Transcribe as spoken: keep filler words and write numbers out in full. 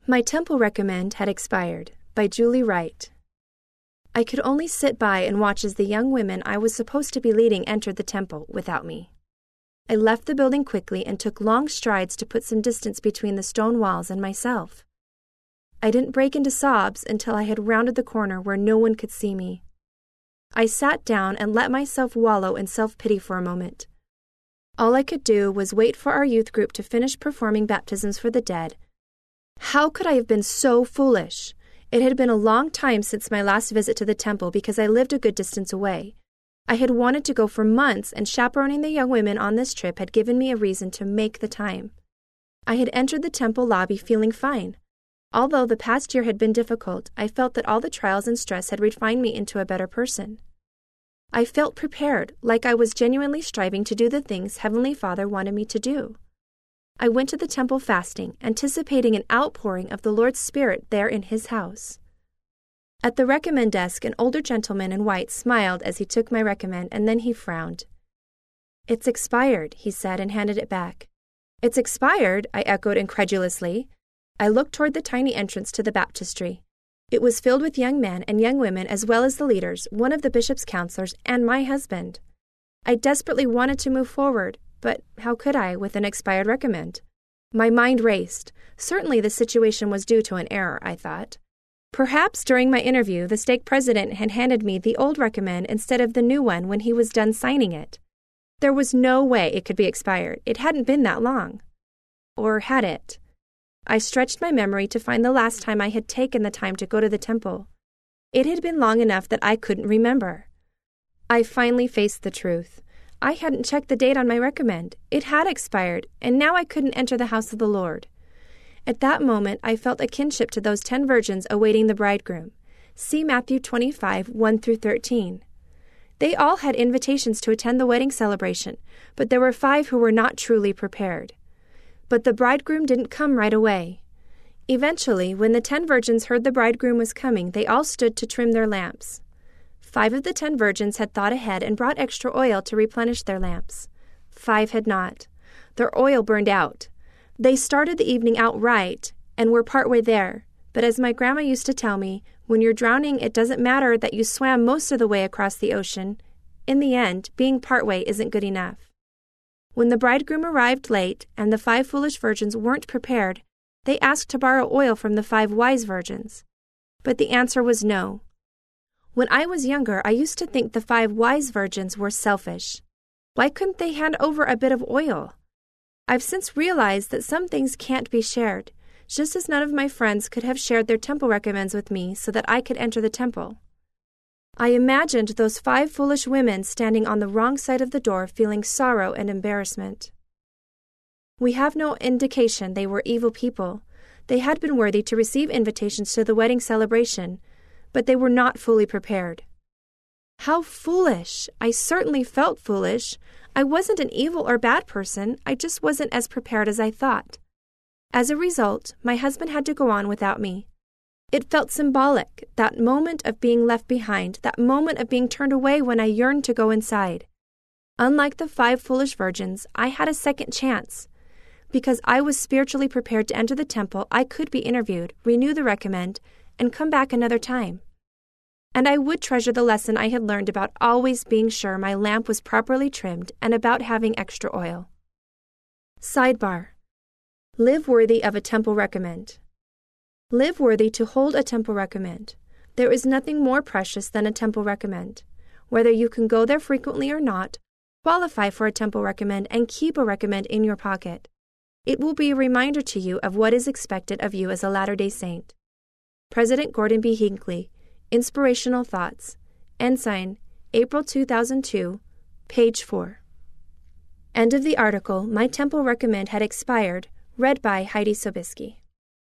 My Temple Recommend had expired, by Julie Wright. I could only sit by and watch as the young women I was supposed to be leading entered the temple without me. I left the building quickly and took long strides to put some distance between the stone walls and myself. I didn't break into sobs until I had rounded the corner where no one could see me. I sat down and let myself wallow in self-pity for a moment. All I could do was wait for our youth group to finish performing baptisms for the dead. How could I have been so foolish? It had been a long time since my last visit to the temple because I lived a good distance away. I had wanted to go for months, and chaperoning the young women on this trip had given me a reason to make the time. I had entered the temple lobby feeling fine. Although the past year had been difficult, I felt that all the trials and stress had refined me into a better person. I felt prepared, like I was genuinely striving to do the things Heavenly Father wanted me to do. I went to the temple fasting, anticipating an outpouring of the Lord's Spirit there in His house. At the recommend desk, an older gentleman in white smiled as he took my recommend, and then he frowned. "It's expired," he said, and handed it back. "It's expired?" I echoed incredulously. I looked toward the tiny entrance to the baptistry. It was filled with young men and young women as well as the leaders, one of the bishop's counselors, and my husband. I desperately wanted to move forward, but how could I with an expired recommend? My mind raced. Certainly the situation was due to an error, I thought. Perhaps during my interview, the stake president had handed me the old recommend instead of the new one when he was done signing it. There was no way it could be expired. It hadn't been that long. Or had it? I stretched my memory to find the last time I had taken the time to go to the temple. It had been long enough that I couldn't remember. I finally faced the truth. I hadn't checked the date on my recommend. It had expired, and now I couldn't enter the house of the Lord. At that moment, I felt a kinship to those ten virgins awaiting the bridegroom. See Matthew twenty-five, one through thirteen. They all had invitations to attend the wedding celebration, but there were five who were not truly prepared. But the bridegroom didn't come right away. Eventually, when the ten virgins heard the bridegroom was coming, they all stood to trim their lamps. Five of the ten virgins had thought ahead and brought extra oil to replenish their lamps. Five had not. Their oil burned out. They started the evening out right and were partway there. But as my grandma used to tell me, when you're drowning, it doesn't matter that you swam most of the way across the ocean. In the end, being partway isn't good enough. When the bridegroom arrived late and the five foolish virgins weren't prepared, they asked to borrow oil from the five wise virgins. But the answer was no. When I was younger, I used to think the five wise virgins were selfish. Why couldn't they hand over a bit of oil? I've since realized that some things can't be shared, just as none of my friends could have shared their temple recommends with me so that I could enter the temple. I imagined those five foolish women standing on the wrong side of the door feeling sorrow and embarrassment. We have no indication they were evil people. They had been worthy to receive invitations to the wedding celebration, but they were not fully prepared. How foolish! I certainly felt foolish. I wasn't an evil or bad person. I just wasn't as prepared as I thought. As a result, my husband had to go on without me. It felt symbolic, that moment of being left behind, that moment of being turned away when I yearned to go inside. Unlike the five foolish virgins, I had a second chance. Because I was spiritually prepared to enter the temple, I could be interviewed, renew the recommend, and come back another time. And I would treasure the lesson I had learned about always being sure my lamp was properly trimmed and about having extra oil. Sidebar. Live worthy of a temple recommend. Live worthy to hold a temple recommend. There is nothing more precious than a temple recommend. Whether you can go there frequently or not, qualify for a temple recommend and keep a recommend in your pocket. It will be a reminder to you of what is expected of you as a Latter-day Saint. President Gordon B. Hinckley, Inspirational Thoughts, Ensign, April two thousand two, page four. End of the article. My temple recommend had expired. Read by Heidi Sobieski.